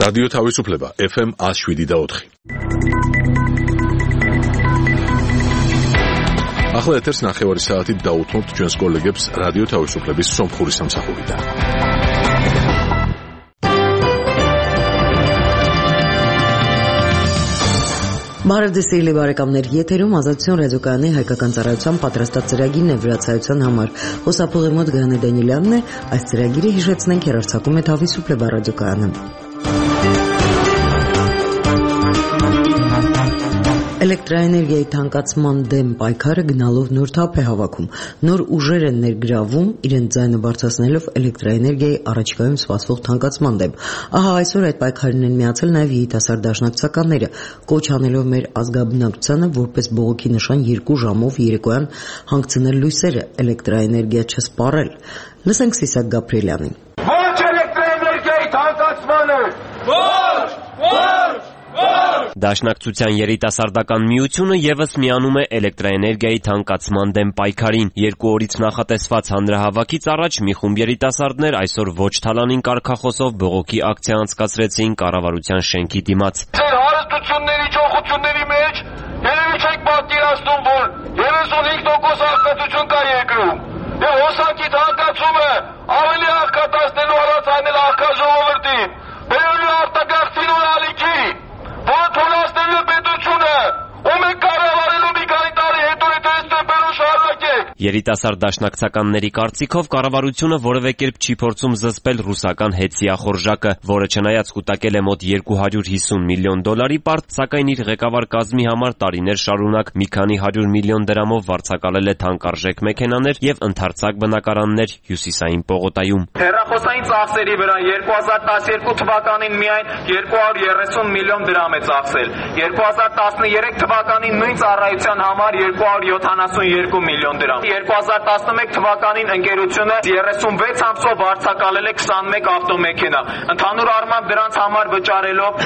რადიო თავისუფლება FM 107.4. ახლა ეთერს 9 საათით დაუთმობთ ჩვენს კოლეგებს რადიო თავისუფლების სომხური სამსახურიდან. Բարևձեզ բարեկամներ, եթերում ազատություն ռադիոկայանի հայկական ծառայության պատրաստած ծրագիրն է վրացայության համար։ Խոսափողի մոտ Գայանե Դանիելյանն է, այս ծրագիրը հիշեցնենք հեռարձակում է Თავისუფლება ռադիոկայանը։ Էլեկտրաէներգիայի թանկացման դեմ պայքարը գնալով նոր թափ է հավաքում, նոր ուժեր են ներգրավում իրենց ձայնը բարձրացնելով էլեկտրաէներգիայի առաջիկայում սպասվող թանկացման դեմ։ Ահա այսօր այդ պայքարին են միացել նաև երիտասարդ դաշնակցականները, կոչ անելով մեր ազգաբնակչությանը որպես բողոքի նշան 2 ժամով երեկոյան հանգցնել լույսերը, էլեկտրաէներգիա չսպառել։ Լսենք Սիսակ Գաբրիելյանին։ Ոչ էլեկտրաէներգիայի թանկացմանը։ Դաշնակցության երիտասարդական միությունը եւս միանում է էլեկտրաէներգիայի թանկացման դեմ պայքարին։ 2 օրից նախատեսված հանրահավաքից առաջ մի խումբ երիտասարդներ այսօր ոչ թալանին կարգախոսով բողոքի ակցիա անցկացրեցին կառավարության շենքի դիմաց։ Ձեր հարստությունների ճոխությունների մեջ երևի չեք պատկերացնում, որ 35% աղքատություն կա երկրում։ Եվ հոսանքի թանկացումը ավելի աղքատացնելու հարած անել աղքատ ժողովրդին։ Բերելու արտագաղթին ու ալիքի, որը թույլատնելու պետությունը, ու մենք կառավարելու մի քանի տարի հետո եթե այստեղ բերու շարունակեք։ Երիտասարդ դաշնակցականների կարծիքով կառավարությունը որևէ կերպ չի փորձում զսպել ռուսական հեծիախորժակը, որը չնայած կուտակել է մոտ $250 միլիոն պարտ, սակայն իր ղեկավար կազմի համար տարիներ շարունակ մի քանի 100 միլիոն դրամով վարձակալել է թանկարժեք մեքենաներ եւ ընդարձակ բնակարաններ հյուսիսային պողոտայում։ Հեռախոսային ծախսերի վրա 2012 թվականին միայն 230 միլիոն դրամ է ծախսել։ 2013 թվականին նույն ծառայության համար 272 միլիոն դրամ։ 2011 թվականին ընկերությունը 36 ամսով վարձակալել է 21 ավտոմեքենա, ընդհանուր առմամբ դրանց համար վճարելով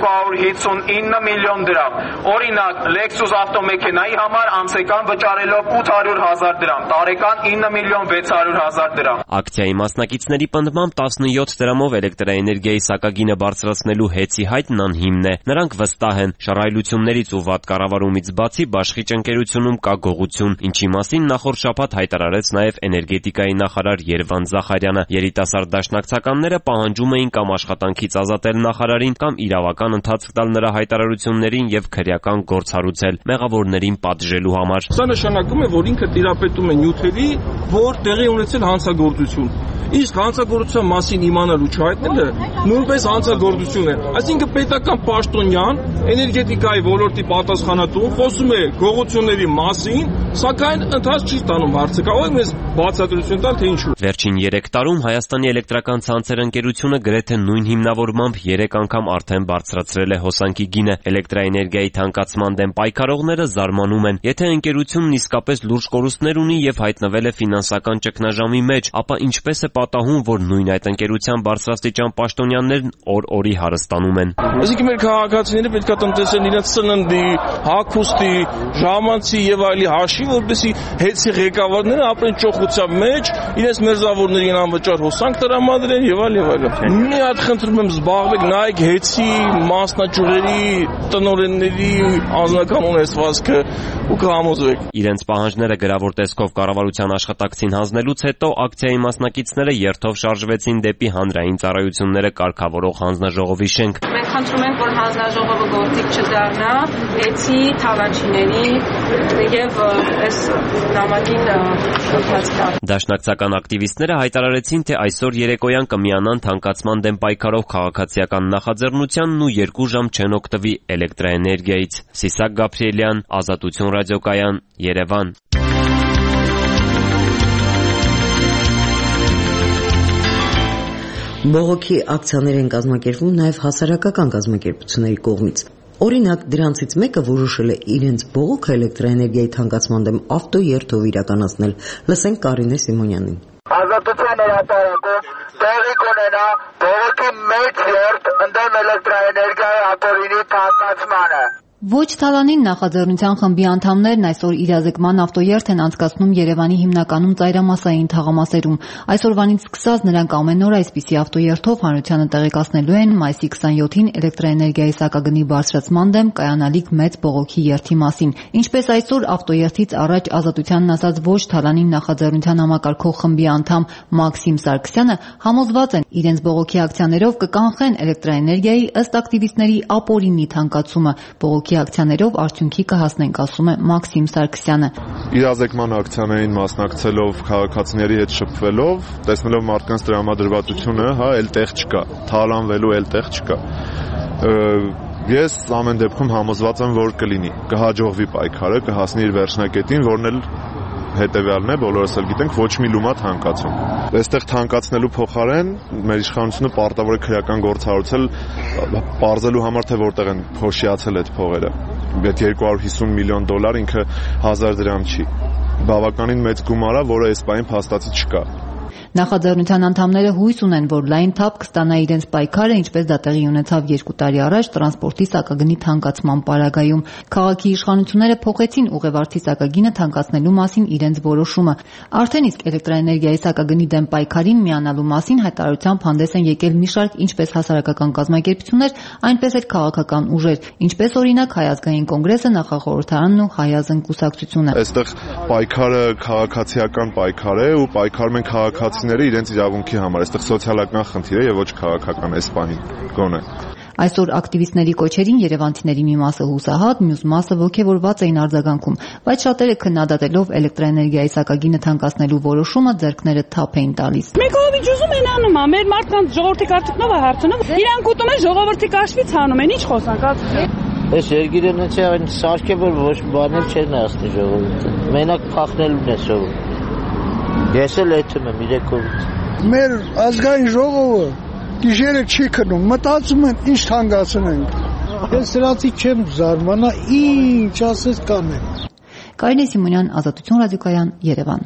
259 միլիոն դրամ։ Օրինակ, Lexus ավտոմեքենայի համար ամսական վճարելով 800,000 դրամ, տարեկան 9 միլիոն 600,000 դրամ։ Ակցիայի մասնակիցների պնդմամբ 17 դրամով էլեկտրաէներգիայի սակագինը բարձրացնելու հեծի հայտն անհիմն է։ Նրանք վստահ են, շռայլություններից ու վատ կառավարումից բացի Բաշխիչ ընկերությունում կա գողություն, ինչի մասին նախորդ շաբաթ հայտարարեց նաև էներգետիկայի նախարար Երվանդ Զախարյանը։ Երիտասարդ դաշնակցականները պահանջում էին կամ աշխատանքից ազատել նախարարին, կամ իրավական ընթացք տալ նրա հայտարարություններին եւ քրեական գործ հարուցել մեղավորներին պատժելու համար։ Սա նշանակում է, որ ինքը տիրապետում է նյութերի, որ տեղի ունեցել հանցագործություն։ Իսկ հանցագործության մասին իմանալու չհայտնելը նույնպես հանցագործություն է։ Այսինքն պետական պաշտոնյան էներգետիկայի ոլորտի պատասխանատուն խոսում է գողությունների մասին, սակայն ընթաց չի ստանում հարցը։ Կարող եք մեզ բացատրություն տալ, թե ինչու։ Վերջին 3 տարում Հայաստանի էլեկտրական ցանցեր ընկերությունը գրեթե նույն հիմնավորմամբ 3 անգամ արդեն բարձրացրել է հոսանքի գինը։ Էլեկտրաէներգիայի թանկացման դեմ պայքարողները զարմանում են։ Եթե ընկերությունն իսկապես լուրջ կորուստներ ունի եւ հայտնվել է ֆինանսական ճգնաժամի մեջ, ապա ինչպես է պատահում, որ նույն այդ ընկերության բարձրաստիճան պաշտոնյաներն օր-օրի հարստանում են։ Այսինքն մեր քաղաքացիները պետք է տնտեսեն իրենց սննդի, հագուստի, ժամանցի եւ այլի հաշվի, որպեսզի հեծի ղեկավարները ապրեն ճոխության մեջ, իրենց մերձավորներին անվճար հոսանք տրամադրեն եւ այլ եւ այլն։ Մի հատ խնդրում եմ զբաղվեք, նայեք հեծի մասնաճյուղերի տնօրենների անձնական ունեցվածքը ու կհամոզվեք։ Իրենց պահանջները գրավոր տեսքով կառավարության աշխատակցին հանձնելուց հետո ակցիայի մասնակիցները երթով շարժվեցին դեպի հանրային ծառայությունները կարգավորող հանձնաժողովի շենք։ Մենք խնդրում ենք, որ հանձնաժողովը գործիք չդառնա էցի թավաչիների եւ այս նամակին ընթացքավ։ Դաշնակցական ակտիվիստները հայտարարեցին, թե այսօր երեկոյան կմիանան թանկացման դեմ պայքարող քաղաքացիական նախաձեռնությանն ու 2 ժամ չեն օգտվի էլեկտրաէներգիայից։ Սիսակ Գաբրիելյան, Ազատություն ռադիոկայան, Երևան։ Բողոքի ակցիաներ են կազմակերպվում նաև հասարակական կազմակերպությունների կողմից։ Օրինակ, դրանցից մեկը որոշել է իրենց բողոքը էլեկտրաէներգիայի թանկացման դեմ ավտոերթով իրականացնել։ Լսենք Կարինե Սիմոնյանին։ Ազատության հրապարակով տեղի կունենա բողոքի մեծ երթ ընդդեմ էլեկտրաէներգիայի ակորինի թանկացմանը։ Ոչ Թալանին նախաձեռնության խմբի անդամներն այսօր իրազեկման ավտոերթ են անցկացնում Երևանի հիմնականում ծայրամասային թաղամասերում։ Այսօրվանից սկսած նրանք ամեն օր այսպիսի ավտոերթով հանրությանը տեղեկացնելու են մայիսի 27-ին էլեկտրաէներգիայի սակագնի բարձրացման դեմ կայանալիք մեծ բողոքի երթի մասին։ Ինչպես այսօր ավտոերթից առաջ Ազատությանն ասաց Ոչ Թալանին նախաձեռնության համակարգող խմբի անդամ Մաքսիմ Սարգսյանը համոզված են իրենց բողոքի ակցիաներով կկանխեն էլեկտրաէներգիայի ըստ ակտիվիստների ապօրինի թանկացումը։ Ակցիաներով արդյունքի կհասնենք, ասում է Մաքսիմ Սարգսյանը։ Իրազեկման ակցիաներին մասնակցելով, քաղաքացիների հետ շփվելով, տեսնելով մարդկանց տրամադրվածությունը, էլ տեղ չկա, թալանվելու էլ տեղ չկա։ Ես ամեն դեպքում համոզված եմ, որ կլինի, կհաջողվի պայքարը, կհասնի իր վերջնակետին, որն էլ հետևյալն է, բոլորս էլ գիտենք, ոչ մի լումա թանկացում։ Այստեղ թանկացնելու փոխարեն մեր իշխանությունը պարտավոր է քրեական գործ հարուցել, պարզելու համար, թե որտեղ են փոշիացել այդ փողերը։ Այդ $250 միլիոն ինքը 1000 դրամ չի։ Բավականին մեծ գումար է, որը այս պահին փաստացի չկա։ Նախաձեռնության անդամները հույս ունեն, որ լայն թափ կստանա իրենց պայքարը, ինչպես դա տեղի ունեցավ 2 տարի առաջ տրանսպորտի սակագնի թանկացման պարագայում։ Քաղաքի իշխանությունները փոխեցին ուղևորի սակագինը թանկացնելու մասին իրենց որոշումը։ Արդեն իսկ էլեկտրաէներգիայի սակագնի դեմ պայքարին միանալու մասին հայտարարությամբ հանդես են եկել մի շարք ինչպես հասարակական կազմակերպություններ, այնպես էլ քաղաքական ուժեր, ինչպես օրինակ Հայ ազգային կոնգրեսը, Նախախորհրդարանն ու Հայ ազգ կուսակցությունը։ Այստեղ պայքարը քաղաքացիական պայքար է ու պայքարում են քաղաքացիները իրենց իրավունքի համար։ Այստեղ սոցիալական խնդիր է եւ ոչ քաղաքական այս պահին գոնե։ Այսօր ակտիվիստների կոչերին երևանցիների մի մասը հուսահատ, մյուս մասը ոգևորված էին արձագանքում, բայց շատերը քննադատելով էլեկտրաէներգիայի սակագինը թանկացնելու որոշումը ձեռքները թափ էին տալիս։ Մեկովիչ ուզում են անում, մեր մարդկանց ժողովրդի կարծիքնով է հարցնում, իրանք ուտում են ժողովրդի կաշվից հանում են, ինչ խոսանք, Այս երկիրը նույնիսկ այն սարքե որ ոչ բաներ չեն ասնի ժողովուրդը։ Մենակ փախնելուն է սովորում։ Ես էլ էթում եմ իրեկովից։ Մեր ազգային ժողովը գիշերը չի քնում, մտածում են ինչ թանկացնենք։ Ես սրանցից չեմ զարմանա, ինչ ասես կանեմ։ Կարինե Սիմոնյան, Ազատություն ռադիոկայան, Երևան։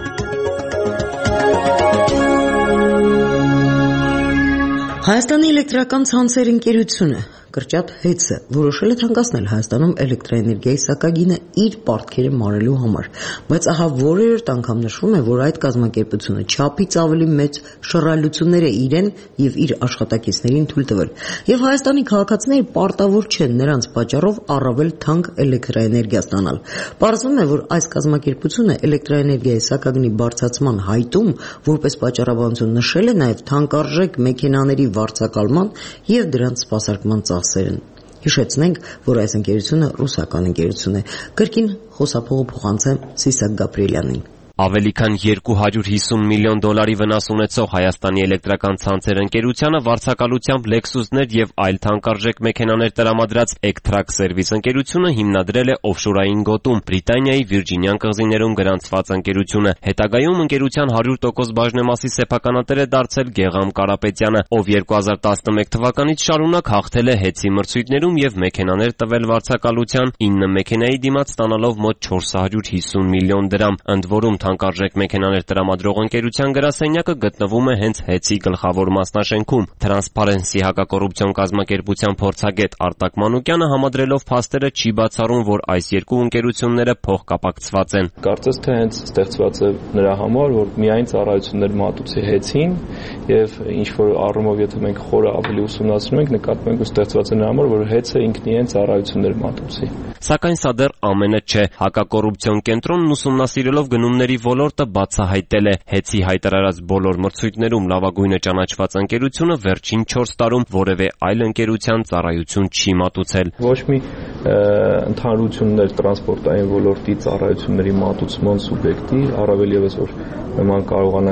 Հայաստանի էլեկտրական ցանցեր ընկերությունը Կրճատ ՀԵՑ-ը որոշել է թանկացնել Հայաստանում էլեկտրաէներգիայի սակագինը իր պարտքերը մարելու համար, բայց ահա որերորդ անգամ նշվում է, որ այդ կազմակերպությունը չափից ավելի մեծ շռայլություններ է իրեն եւ իր աշխատակիցներին թույլ տվել, եւ Հայաստանի քաղաքացիները պարտավոր չեն նրանց պատճառով առավել թանկ էլեկտրաէներգիա ստանալ։ Պարզվում է, որ այս կազմակերպությունը էլեկտրաէներգիայի սակագնի բարձրացման հայտում որպես պատճառաբանություն նշել է նաեւ թանկարժեք մեքենաների վարձակալման եւ դրանց սպասարկման ծախսերն։ Հիշեցնենք, որ այս ընկերությունը ռուսական ընկերություն է։ Կրկին խոսափողը փոխանցեմ Սիսակ Գաբրիելյանին։ Ավելի քան $250 միլիոն վնաս ունեցող Հայաստանի էլեկտրական ցանցեր ընկերությանը վարձակալությամբ Lexus-ներ եւ այլ թանկարժեք մեքենաներ տրամադրած Ektrac Service ընկերությունը հիմնադրել է օֆշորային գոտում Բրիտանիայի Վիրջինյան կղզիներում գրանցված ընկերությունը։ Հետագայում ընկերության 100% բաժնեմասի սեփականատեր է դարձել Գեգամ Կարապետյանը, ով 2011 թվականից շարունակ հաղթել է ՀԵՑ-ի մրցույթներում եւ մեքենաներ տվել վարձակալության 9 մեքենայի դիմաց ստանալով մոտ $450 միլիոն, ընդ որում թանկարժեք մեքենաներ տրամադրող ընկերության գրասենյակը գտնվում է հենց ՀԵՑ-ի գլխավոր մասնաշենքում։ Transparency հակակոռուպցիոն կազմակերպության փորձագետ Արտակ Մանուկյանը համադրելով փաստերը չի բացառում, որ այս երկու ընկերությունները փոխկապակցված են։ Կարծես թե հենց ստեղծված է նրա համար, որ միայն ծառայություններ մատուցի ՀԵՑ-ին եւ ինչ որ առումով եթե մենք խորը ավելի ուսումնասիրում ենք, նկատում ենք, որ ստեղծված է նրա համար, որ ՀԵՑ-ը ինքն իրեն ծառայություններ մատուցի։ Սակայն սա դեռ ամենը չէ։ Հակակոռուպցիոն կենտրոնն ուսումնասիրելով գնումների ոլորտը բացահայտել է ՀԵՑ-ի հայտարարած բոլոր մրցույթներում լավագույնը ճանաչված ընկերությունը վերջին 4 տարում որևէ այլ ընկերության ծառայություն չի մատուցել։ Ոչ մի ընդհանրություններ տրանսպորտային ոլորտի ծառայությունների մատուցման սուբյեկտի, առավել եւս որ նման կարողանա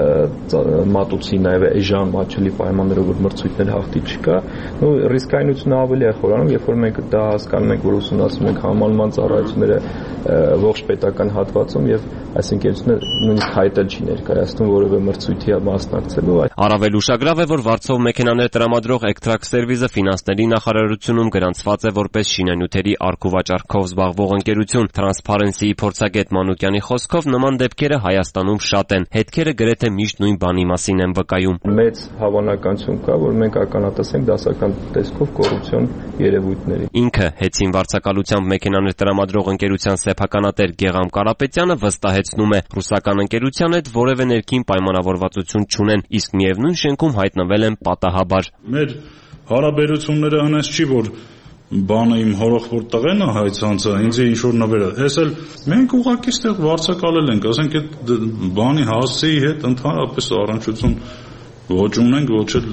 մատուցի նաեւ էժան մատչելի պայմաններով որ մրցույթներ հաղթի չկա, ու ռիսկայնությունը ավելի է խորանում, երբ որ մենք դա հասկանում ենք, որ ուսումնասիրում ենք համալման ծառայությունները ողջ պետական հատվածում եւ այս ընկերությունը նույնիսկ հայտել չի ներկայացնում որևէ մրցույթի մասնակցելու։ Առավել ուշագրավ է, որ վարձով մեքենաներ տրամադրող Ektrac Service-ը ֆինանսների նախարարությունում գրանցված է որպես շինանյութ շինանյութերի առքուվաճառքով զբաղվող ընկերություն Transparency-ի փորձագետ Մանուկյանի խոսքով նման դեպքերը Հայաստանում շատ են։ Հետքերը գրեթե միշտ նույն բանի մասին են վկայում։ Մեծ հավանականություն կա, որ մենք ականատեսենք դասական տեսքով կոռուպցիոն երևույթների։ Ինքը հեծին վարձակալությամբ մեքենաներ տրամադրող ընկերության սեփականատեր Գեգամ Կարապետյանը վստահեցնում է, ռուսական ընկերության հետ որևէ ներքին պայմանավորվածություն չունեն, իսկ միևնույն շենքում հայտնվել են պատահաբար։ Մեր հարաբերությունները հենց չի, որ բանը իմ հորոխորդ տղեն է հայցանցը, ինձ ինչ որ նվերը։ Ես էլ մենք ուղղակի ստեղ վարձակալել ենք, ասենք այդ բանի հասցեի հետ ընդհանրապես առնչություն ոչ ունենք, ոչ էլ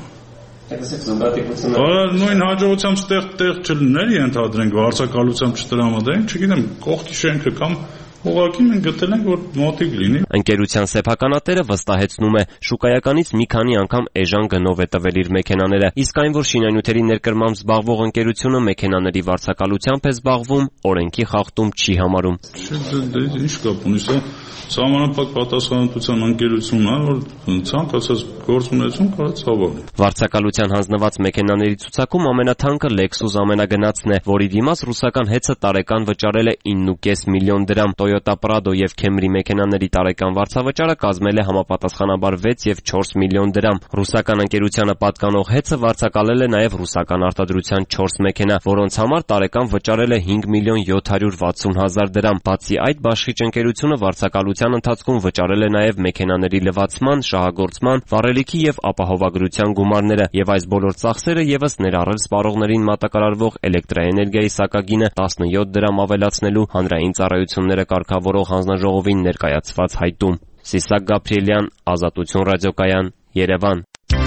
նույն հաջողությամբ ստեղ չլներ ենթադրենք վարձակալությամբ չտրամադրենք, չգիտեմ, կողքի շենքը կամ ուղղակի մենք գտել ենք, որ մոտիկ լինի։ Ընկերության սեփականատերը վստահեցնում է, շուկայականից մի քանի անգամ էժան գնով է տվել իր մեքենաները, իսկ այն, որ շինանյութերի ներկրմամբ զբաղվող ընկերությունը մեքենաների վարձակալությամբ է զբաղվում, օրենքի խախտում չի համարում։ Ինչ կապ ունի, սա սահմանափակ պատասխանատվության ընկերություն է, որ ցանկացած գործունեություն կարող ցավալի։ Վարձակալության հանձնված մեքենաների ցուցակում ամենաթանկը Lexus ամենագնացն է, որի դիմաց ռուսական հեծը տարեկան վճարել է 9.5 միլիոն դրամ։ Toyota Prado եւ Camry մեքենաների տարեկան վարձավճարը կազմել է համապատասխանաբար 6 եւ 4 միլիոն դրամ։ Ռուսական ընկերությանը պատկանող հեծը վարձակալել է նաեւ ռուսական արտադրության 4 մեքենա, որոնց համար տարեկան վճարել է 5 միլիոն 760 հազար դրամ։ Բացի այդ, բաշխիչ ընկերությունը վարձակալության ընթացքում վճարել է նաեւ մեքենաների լվացման, շահագործման, վառելիքի եւ ապահովագրության գումարները, եւ այս բոլոր ծախսերը եւս ներառել սպառողներին մատակարարվող էլեկտրաէներգիայի սակագինը 17 դրամ ավելացնելու հանրային ծառայությունները կարգավորող հանձնաժողովին ներկայացված հայտում։ Սիսակ Գաբրիելյան, Ազատություն ռադիոկայան, Երևան։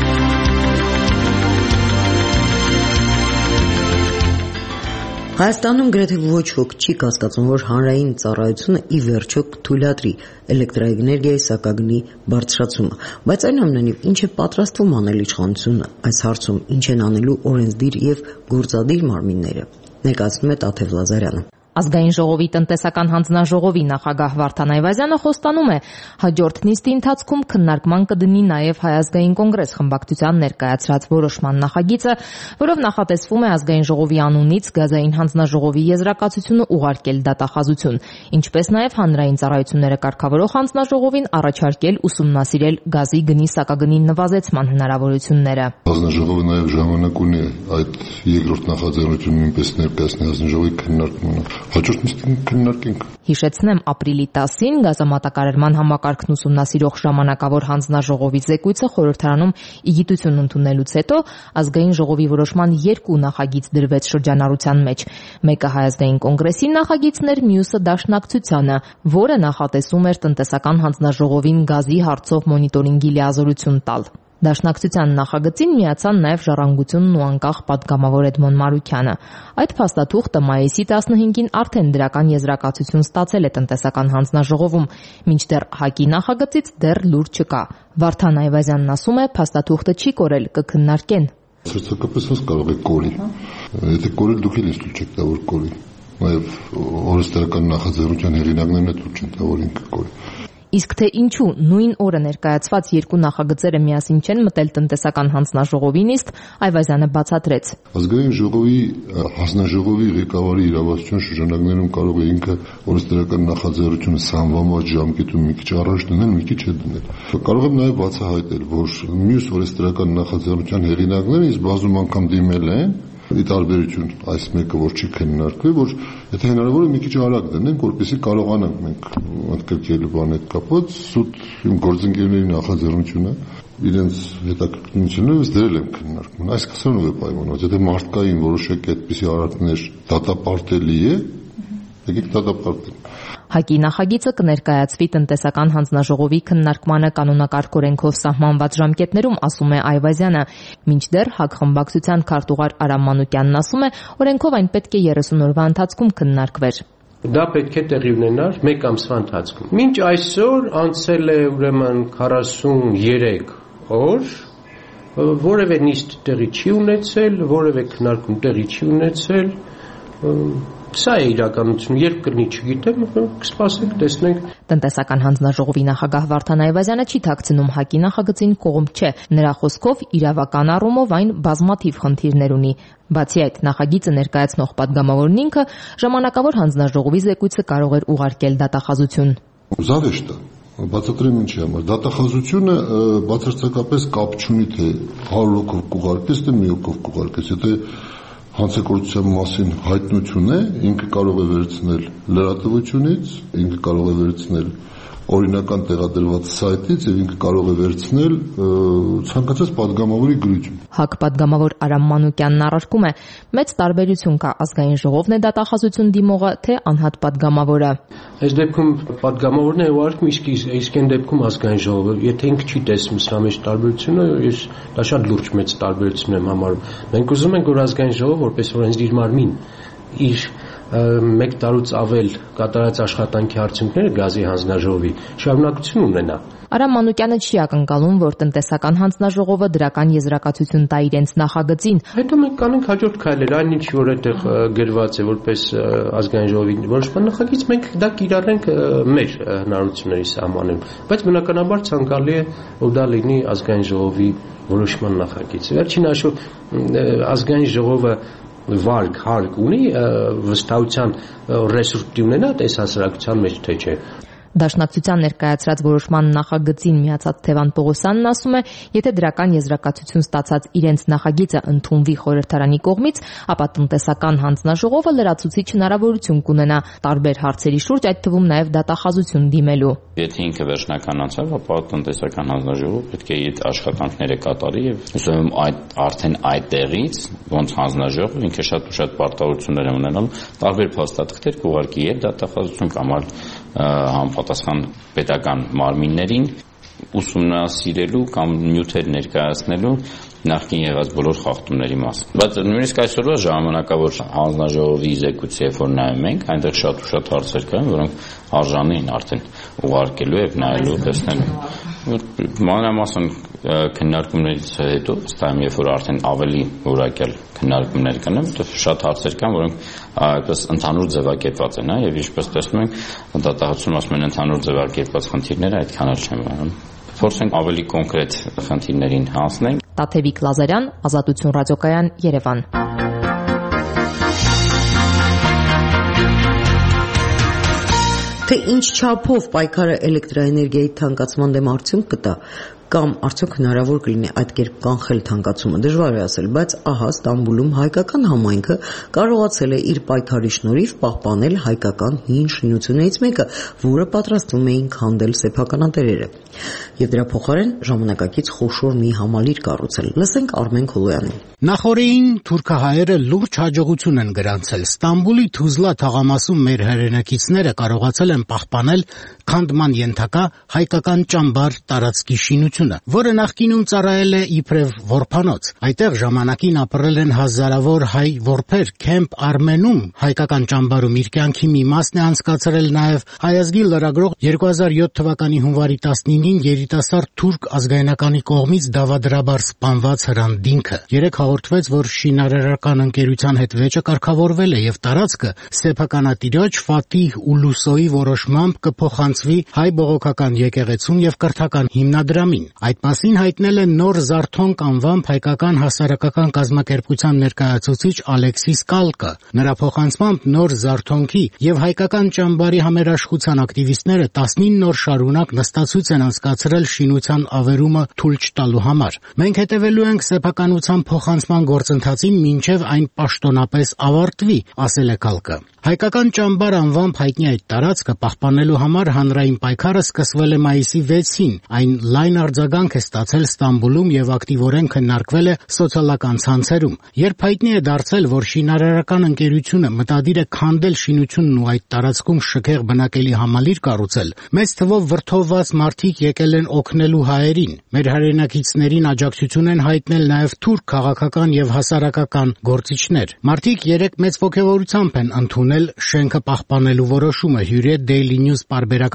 Հայաստանում գրեթե ոչ ոք չի կասկածում, որ հանրային ծառայությունը ի վերջո կթույլատրի էլեկտրաէներգիայի սակագնի բարձրացումը, բայց այնուամենայնիվ ինչ է պատրաստվում անել իշխանությունը այս հարցում, ինչ են անելու օրենսդիր եւ գործադիր մարմինները, ներկայացնում է Տաթև Լազարյանը։ Ազգային ժողովի տնտեսական հանձնաժողովի նախագահ Վարդան Այվազյանը խոստանում է, հաջորդ նիստի ընթացքում քննարկման կդնի նաև Հայ ազգային կոնգրես խմբակցության ներկայացրած որոշման նախագիծը, որով նախատեսվում է ազգային ժողովի անունից գազային հանձնաժողովի եզրակացությունը ուղարկել դատախազություն, ինչպես նաև հանրային ծառայությունները կարգավորող հանձնաժողովին առաջարկել ուսումնասիրել գազի գնի սակագնի նվազեցման հնարավորությունները։ Հանձնաժողովը նաև ժամանակ ունի այդ երկրորդ նախաձեռնությունը նույնպես ներկայացնել հանձնաժողովի քննարկմանը։ Հաջորդ նիստին քննարկենք։ Հիշեցնեմ, ապրիլի 10-ին գազամատակարարման համակարգն ուսումնասիրող ժամանակավոր հանձնաժողովի զեկույցը խորհրդարանում իգիտություն ընդունելուց հետո ազգային ժողովի որոշման 2 նախագիծ դրվեց շրջանառության մեջ։ Մեկը Հայ ազգային կոնգրեսի նախագիծն էր, մյուսը Դաշնակցությանը, որը նախատեսում էր տնտեսական հանձնաժողովին գազի հարցով մոնիտորինգի լիազորություն տալ։ Դաշնակցության նախագծին միացան նաև Ժառանգությունն ու անկախ պատգամավոր Էդմոն Մարուքյանը։ Այդ փաստաթուղթը մայիսի 15-ին արդեն դրական եզրակացություն ստացել է տնտեսական հանձնաժողովում, մինչդեռ ՀԱԿ-ի նախագծից դեռ լուր չկա։ Վարդան Այվազյանն ասում է, փաստաթուղթը չի կորել, կքննարկեն։ Սրտակապես ոնց կարող է կորի։ Եթե կորել դուք էլ ինձ չեք տա որ կորի։ Նաև օրենսդրական նախաձեռնության հեղինակներն էլ չեն տա որ ինքը կորի։ Իսկ թե ինչու նույն օրը ներկայացված 2 նախագծերը միասին չեն մտել տնտեսական հանձնաժողովի նիստ, Այվազյանը բացատրեց։ Ազգային ժողովի հանձնաժողովի ղեկավարի իրավասության շրջանակներում կարող է ինքը օրենսդրական նախաձեռնությունը սահմանված ժամկետում մի քիչ առաջ դնել, մի քիչ հետ դնել։ Կարող եմ նաև բացահայտել, որ մյուս օրենսդրական նախաձեռնության հեղինակները ինձ բազում անգամ դիմել են ի տարբերություն այս մեկը, որ չի քննարկվի, որ եթե հնարավոր է մի քիչ արագ դնենք, որպեսզի կարողանանք մենք ընդգրկել բան հետ կապված, սուտ իմ գործընկերների նախաձեռնությունը իրենց հետաքրքրությունով դրել եմ քննարկման։ Այսքանով է պայմանված, եթե մարդկային որոշակի այդպիսի արարքներ դատապարտելի է, եկեք դատապարտենք։ ՀԱԿ-ի նախագիծը կներկայացվի տնտեսական հանձնաժողովի քննարկմանը կանոնակարգ օրենքով սահմանված ժամկետներում, ասում է Այվազյանը, մինչդեռ ՀԱԿ խմբակցության քարտուղար Արամ Մանուկյանն ասում է, օրենքով այն պետք է 30 օրվա ընթացքում քննարկվեր։ Դա պետք է տեղի ունենար 1 ամսվա ընթացքում։ Մինչ այսօր անցել է ուրեմն 43 օր, որևէ նիստ տեղի չի ունեցել, որևէ քննարկում տեղի չի ունեցել, Սա է իրականությունը, երբ կլինի չգիտեմ, կսպասենք, տեսնենք։ Տնտեսական հանձնաժողովի նախագահ Վարդան Այվազյանը չի թաքցնում ՀԱԿ-ի նախագծին կողմ չէ։ Նրա խոսքով իրավական առումով այն բազմաթիվ խնդիրներ ունի։ Բացի այդ, նախագիծը ներկայացնող падգամավորն ինքը ժամանակավոր հանձնաժողովի զեկույցը կարող էր ուղարկել դատախազություն։ Զավեշտ է, բացատրեմ ինչի համար։ Դատախազությունը բացարձակապես կապ չունի, թե 100 հոգով կուղարկես, թե մի հոգով կուղարկես։ Եթե հանցագործության մասին հայտնություն է, ինքը կարող է վերցնել լրատվությունից, ինքը կարող է վերցնել օրինական տեղադրված սայթից եւ ինքը կարող է վերցնել ցանկացած падգամավորի գրություն։ ՀԱԿ падգամավոր Արամ Մանուկյանն առարկում է, մեծ տարբերություն կա ազգային ժողովն է դատախազություն դիմողը, թե անհատ падգամավորը։ Այս դեպքում падգամավորն է ուղարկում, իսկ այն դեպքում ազգային ժողովը, եթե ինքը չի տեսնում սրա մեջ տարբերությունը, ես դա շատ լուրջ մեծ տարբերություն եմ համարում։ Մենք ուզում ենք, որ ազգային ժողովը որպես օրենսդիր մարմին իր 1 տարուց ավել կատարած աշխատանքի արդյունքները գազի հանձնաժողովի շարունակություն ունենա։ Արամ Մանուկյանը չի ակնկալում, որ տնտեսական հանձնաժողովը դրական եզրակացություն տա իրենց նախագծին։ Հետո մենք կանենք հաջորդ քայլեր, այն ինչ որ այդտեղ գրված է որպես ազգային ժողովի որոշման նախագիծ, մենք դա կիրառենք մեր հնարավորությունների սահմանում, բայց բնականաբար ցանկալի է, որ դա լինի ազգային ժողովի որոշման նախագիծ։ Վերջին հաշվով ազգային ժողովը վարկ, հարկ ունի վստահության ռեսուրս ունենա այս հասարակության մեջ, թե չէ։ Դաշնակցության ներկայացրած որոշման նախագծին միացած Թևան Պողոսյանն ասում է, եթե դրական եզրակացություն ստացած իրենց նախագիծը ընդունվի խորհրդարանի կողմից, ապա տնտեսական հանձնաժողովը լրացուցիչ հնարավորություն կունենա տարբեր հարցերի շուրջ, այդ թվում նաև դատախազություն դիմելու։ Եթե ինքը վերջնականացավ, ապա տնտեսական հանձնաժողովը պետք է այդ աշխատանքները կատարի եւ ուսում արդեն այդտեղից ոնց հանձնաժողովը ինքը շատ պարտավորություններ է ունենալ, տարբեր փաստաթղթեր կուղարկի եւ դատախազություն կամ համապատասխան պետական մարմիններին ուսումնասիրելու կամ նյութեր ներկայացնելու նախկին եղած բոլոր խախտումների մասին։ Բայց նույնիսկ այսօրվա ժամանակավոր հանձնաժողովի զեկույցը, երբ որ նայում ենք, այնտեղ շատ հարցեր կան, որոնք արժանի են արդեն ուղարկելու եւ նայելու, տեսնելու։ Մանրամասն քննարկումներից հետո, ստայում երբ որ արդեն ավելի որակյալ քննարկումներ կան, շատ հարցեր կան, որոնք այդպես ընդհանուր ձևակերպված են, եւ ինչպես տեսնում ենք, դատախազությունում ասում են ընդհանուր ձևակերպված խնդիրները այդքան էլ չեն բանում։ Փորձենք ավելի կոնկրետ խնդիրներին հասնենք։ Տաթևիկ Լազարյան, Ազատություն ռադիոկայան, Երևան։ Թե ինչ չափով պայքարը էլեկտրաէներգիայի թանկացման դեմ արդյունք կտա, կամ արդյոք հնարավոր կլինի այդ կերպ կանխել թանկացումը, դժվար է ասել, բայց ահա Ստամբուլում հայկական համայնքը կարողացել է իր պայքարի շնորհիվ պահպանել հայկական հին շինություններից մեկը, որը պատրաստվում էին քանդել սեփականատերերը, եւ դրա փոխարեն ժամանակակից խոշոր մի համալիր կառուցել։ Լսենք Արմեն Քոլոյանին։ Նախորդին թուրքահայերը լուրջ հաջողություն են գրանցել։ Ստամբուլի Թուզլա թաղամասում մեր հայրենակիցները կարողացել են պահպանել քանդման ենթակա հայկական ճամբար տարածքի շինությունը, որը նախկինում ծառայել է իբրև որբանոց։ Այդտեղ ժամանակին ապրել են հազարավոր հայ որբեր։ Քեմփ Արմենում հայկական ճամբարում իր կյանքի մի մասն է անցկացրել նաև հայազգի լրագրող 2007 թվականի հունվարի 19-ին երիտասարդ թուրք ազգայնականի կողմից դավադրաբար սպանված Հրանտ Դինքը։ Երեք հաղորդվեց, որ շինարարական ընկերության հետ վեճը կարգավորվել է եւ տարածքը սեփականատիրոջ Ֆաթիհ Ուլուսոյի որոշմամբ կփոխանցվի հայ բողոքական եկեղեցուն եւ կրթական հիմնադրամին։ Այդ մասին հայտնել է Նոր Զարթոնք անվամբ հայկական հասարակական կազմակերպության ներկայացուցիչ Ալեքսիս Կալկը։ Նրա փոխանցմամբ Նոր Զարթոնքի եւ հայկական ճամբարի համերաշխության ակտիվիստները 19 օր շարունակ նստացույց են անցկացրել շինության ավերումը թույլ չտալու համար։ Մենք հետևելու ենք սեփականության փոխանցման գործընթացին, մինչև այն պաշտոնապես ավարտվի, ասել է Կալկը։ Հայկական ճամբար անվամբ հայտնի այդ տարածքը պահպանելու համար հանրային պայքարը սկսվել է մայիսի 6-ին։ Այն լայն արձագանք է ստացել Ստամբուլում եւ ակտիվորեն քննարկվել է սոցիալական ցանցերում։ Երբ հայտնի է դարձել, որ շինարարական ընկերությունը մտադիր է քանդել շինությունն ու այդ տարածքում շքեղ բնակելի համալիր կառուցել, մեծ թվով վրդովված մարդիկ եկել են օգնելու հայերին։ Մեր հայրենակիցներին աջակցություն են հայտնել նաեւ թուրք քաղաքական եւ հասարակական գործիչներ։ Մարդիկ երեք մեծ ողջավորությամբ են ընդունել շենքը պահպանելու որոշումը, հյուրե Daily News պարբերական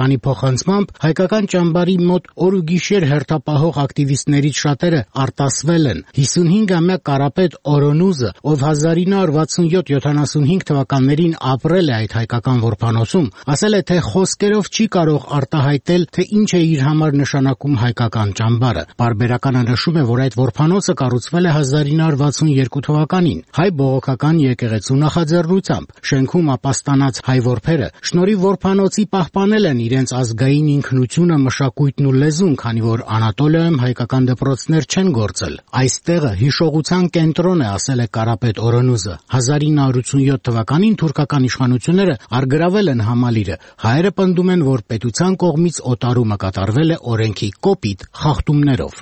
թվականի փոխանցմամբ հայկական ճամբարի մոտ օր ու գիշեր հերթապահող ակտիվիստներից շատերը արտասվել են։ 55-ամյա Կարապետ Օրոնուզը, ով 1967-75 թվականներին ապրել է այդ հայկական որբանոցում, ասել է, թե խոսքերով չի կարող արտահայտել, թե ինչ է իր համար նշանակում հայկական ճամբարը։ Պարբերականը նշում է, որ այդ որբանոցը կառուցվել է 1962 թվականին հայ բողոքական եկեղեցու նախաձեռնությամբ։ Շենքում ապաստանած հայ որբերը շնորհիվ որբանոցի պահպանել են իրենց ազգային ինքնությունը, մշակույթն ու լեզուն, քանի որ Անատոլիայում հայկական դպրոցներ չեն գործել։ Այստեղը հիշողության կենտրոն է, ասել է Կարապետ Օրոնուզը։ 1987 թվականին թուրքական իշխանությունները արգրավել են համալիրը։ Հայերը պնդում են, որ պետության կողմից օտարումը կատարվել է օրենքի կոպիտ խախտումներով։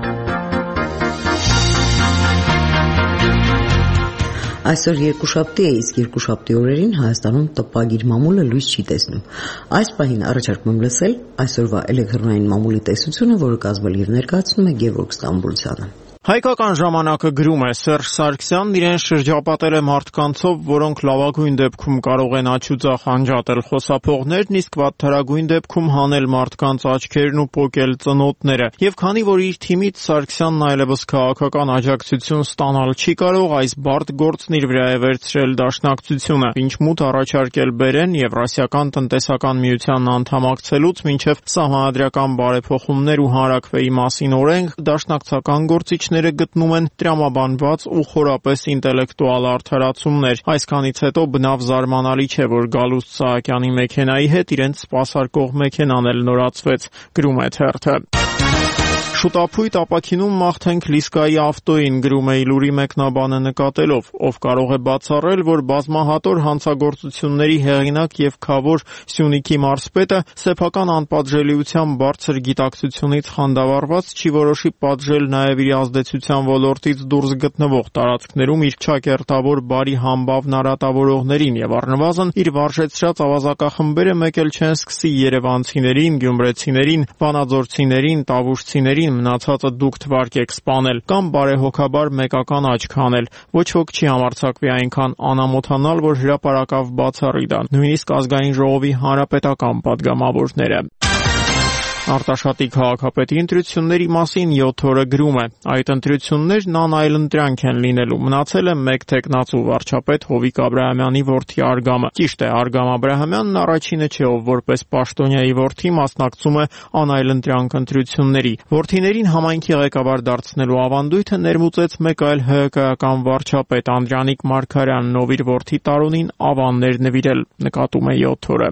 Այսօր երկուշաբթի է, իսկ երկուշաբթի օրերին Հայաստանում տպագիր մամուլը լույս չի տեսնում։ Այս պահին առաջարկում եմ լսել այսօրվա էլեկտրոնային մամուլի տեսությունը, որը կազմել եւ ներկայացնում է Գևորգ Ստամբուլցյանը։ Հայկական ժամանակը գրում է. Սերժ Սարգսյանն իրեն շրջապատել է մարդկանցով, որոնք լավագույն դեպքում կարող են աչուձախ անջատել խոսափողներն, իսկ վատթարագույն դեպքում հանել մարդկանց աչքերն ու պոկել ծնոտները։ Եվ քանի որ իր թիմից Սարգսյանն այլևս քաղաքական աջակցություն ստանալ չի կարող, այս բարդ գործն իր վրա է վերցրել Դաշնակցությունը, ինչ մուտ առաջարկել բերեն Եվրասիական տնտեսական միությանն անդամակցելուց մինչև սահմանադրական բարեփոխումներ ու հանրաքվեի մասին օրենք, դաշնակցական գործիչ գտնում են տրամաբանված ու խորապես ինտելեկտուալ արդարացումներ։ Այսքանից հետո բնավ զարմանալի չէ, որ Գալուստ Սահակյանի մեքենայի հետ իրենց սպասարկող մեքենան էլ նորացվեց, գրում է թերթը։ Շուտափույթ ապաքինում մաղթենք Լիսկայի ավտոին, գրում է Իլուրի մեկնաբանը նկատելով, ով կարող է բացառել, որ բազմահատոր հանցագործությունների հեղինակ եւ քավոր Սյունիքի մարզպետը սեփական անպատժելիության բարձր գիտակցությունից խանդավառված չի որոշի պատժել նաեւ իր ազդեցության ոլորտից դուրս գտնվող տարածքներում իր ճակերտավոր բարի համբավ նարատավորողներին եւ առնվազն իր վարժեցրած ավազակախմբերը մեկ էլ չեն սկսի երևանցիներին, գյումրեցիներին, վանաձորցիներին, տավուշցիներին մնացածը դուք թվարկեք սպանել կամ բարեհոգաբար մեկական աչք հանել։ Ոչ ոք չի համարձակվի այնքան անամոթանալ, որ հրապարակավ բացառի դա, նույնիսկ ազգային ժողովի հանրապետական падգամավորները։ Արտաշատի քաղաքապետի ընտրությունների մասին 7 օրը գրում է. այդ ընտրություններն անայլընտրանք են լինելու։ Մնացել է մեկ թեկնածու վարչապետ Հովիկ Աբրահամյանի որդի Արգամը։ Ճիշտ է, Արգամ Աբրահամյանն առաջինը չէ, ով որպես պաշտոնյայի որդի մասնակցում է անայլընտրանք ընտրությունների։ Որդիներին համայնքի ղեկավար դարձնելու ավանդույթը ներմուծեց մեկ այլ ՀՀԿ-ական վարչապետ Անդրանիկ Մարգարյանն, ով իր որդի Տարոնին ավաններ նվիրել, նկատում է 7 օրը։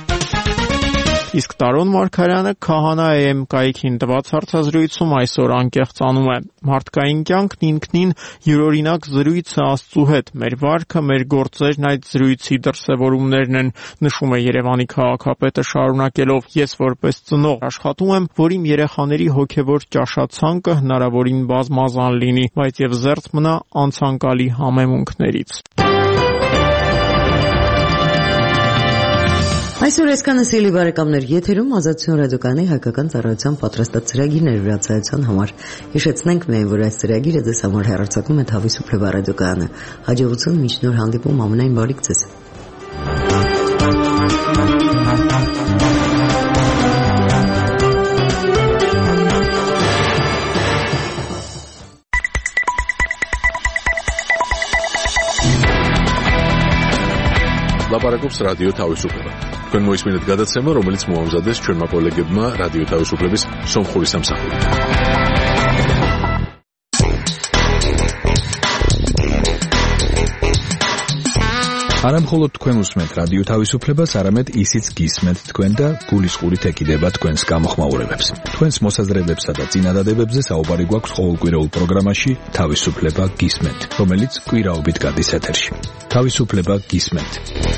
Իսկ Տարոն Մարգարյանը Քահանա AM կայքին տված հարցազրույցում այսօր անկեղծանում է. մարդկային կյանքն ինքնին յուրօրինակ զրույց է Աստծու հետ, մեր վարքը, մեր գործերն այդ զրույցի դրսևորումներն են, նշում է Երևանի քաղաքապետը շարունակելով. ես որպես ծնող աշխատում եմ, որ իմ երեխաների հոգևոր ճաշացանկը հնարավորին բազմազան լինի, բայց եւ զերծ մնա անցանկալի համեմունքներից։ Այսօր այսքանը սիրելի բարեկամներ, եթերում Ազատություն ռադիոկայանի հայկական ծառայության պատրաստած ծրագիրն էր վրացայության համար։ Հիշեցնենք միայն, որ այս ծրագիրը ձեզ համար հեռարձակում է Թավիսուփլե ռադիոկայանը։ Հաջողություն, մինչ նոր հանդիպում, ամենայն բարիք ձեզ։ Լապարակობს ռադիո Թավիսուփլե։ Თქვენ მოისმინეთ გადაცემა, რომელიც მოამზადეს ჩვენმა კოლეგებმა რადიო თავისუფლების სომხური სამსახური. არა მხოლოდ თქვენ უსმენთ რადიო თავისუფლებას, არამედ ისიც გისმენთ თქვენ და გულისყურით ეკიდება თქვენს გამოხმაურებებს. თქვენს მოსაზრებებსა და წინადადებებზე საუბარი გვაქვს ყოველკვირეულ პროგრამაში თავისუფლება გისმენთ, რომელიც კვირაობით გადის ეთერში. თავისუფლება გისმენთ.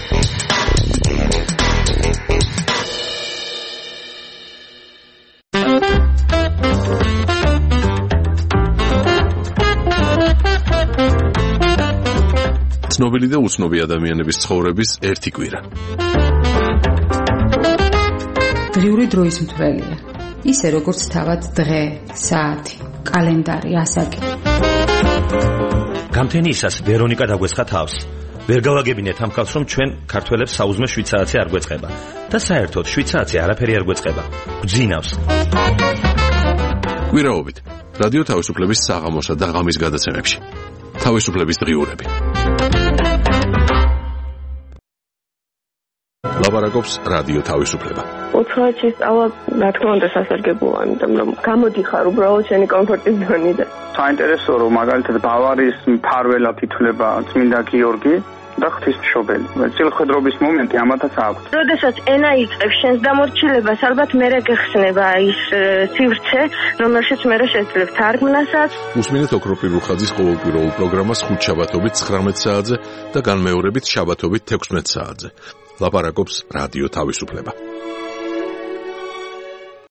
ცნობილი და უცნობი ადამიანების ცხოვრების ერთი კვირა. დღიური დროის მთვრელია. ისე როგორც თავად დღე, საათი, კალენდარი, ასაკი. გამთენიისას ვერონიკა დაგვესხა თავს. ვერ გავაგებინეთ ამ კაცს, რომ ჩვენ ქართველებს საუზმე შვიცააცი არ გვეწყება და საერთოდ შვიცააცი არაფერი არ გვეწყება. გძინავს. გვირაობით რადიო თავისუფლების საღამოსა და ღამის გადაცემებში. თავისუფლების დღიურები. ლაპარაკობს რადიო თავისუფლება. უცხოეთში სწავლა, რა თქმა უნდა, სასარგებლოა, იმიტომ რომ გამოდიხარ უბრალოდ შენი კომფორტის ზონიდან. საინტერესოა, რომ მაგალითად ბავარიის მფარველად ითვლება წმინდა გიორგი და ღვთისმშობელი. წილხედრობის მომენტი ამათაც აქვს. როდესაც ენა იწყებს შენს დამორჩილებას, ალბათ მერე გეხსნება ის სივრცე, რომელშიც მერე შეძლებ თარგმნასაც. უსმინეთ ოქროპირ რუხაძის ყოველკვირეულ პროგრამას ხუთშაბათობით 19 საათზე და განმეორებით შაბათობით 16 საათზე. ლაპარაკობს რადიო თავისუფლება.